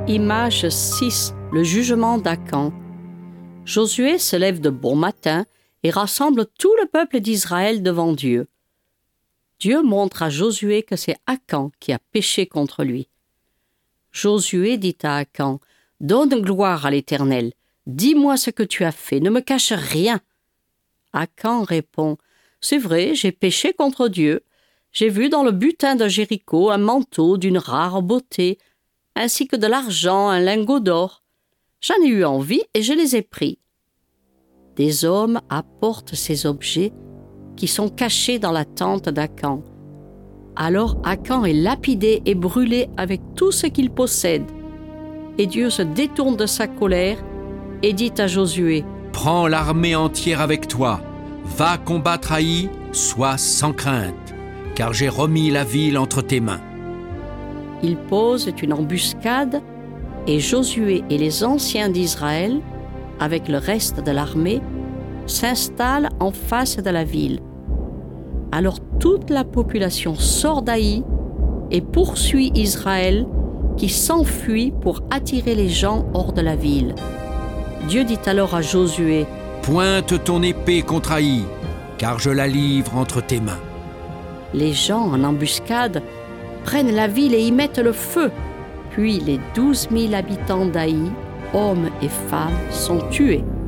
Image 6, le jugement d'Acan. Josué se lève de bon matin et rassemble tout le peuple d'Israël devant Dieu. Dieu montre à Josué que c'est Acan qui a péché contre lui. Josué dit à Acan, « Donne gloire à l'Éternel, dis-moi ce que tu as fait, ne me cache rien. » Acan répond, « C'est vrai, j'ai péché contre Dieu. J'ai vu dans le butin de Jéricho un manteau d'une rare beauté, ainsi que de l'argent, un lingot d'or. J'en ai eu envie et je les ai pris. » Des hommes apportent ces objets qui sont cachés dans la tente d'Acan. Alors Acan est lapidé et brûlé avec tout ce qu'il possède. Et Dieu se détourne de sa colère et dit à Josué, « Prends l'armée entière avec toi, va combattre Haï, sois sans crainte, car j'ai remis la ville entre tes mains. » Il pose une embuscade et Josué et les anciens d'Israël, avec le reste de l'armée, s'installent en face de la ville. Alors toute la population sort d'Haï et poursuit Israël qui s'enfuit pour attirer les gens hors de la ville. Dieu dit alors à Josué, « Pointe ton épée contre Haï, car je la livre entre tes mains. » Les gens en embuscade prennent la ville et y mettent le feu. Puis les 12 000 habitants d'Haï, hommes et femmes, sont tués.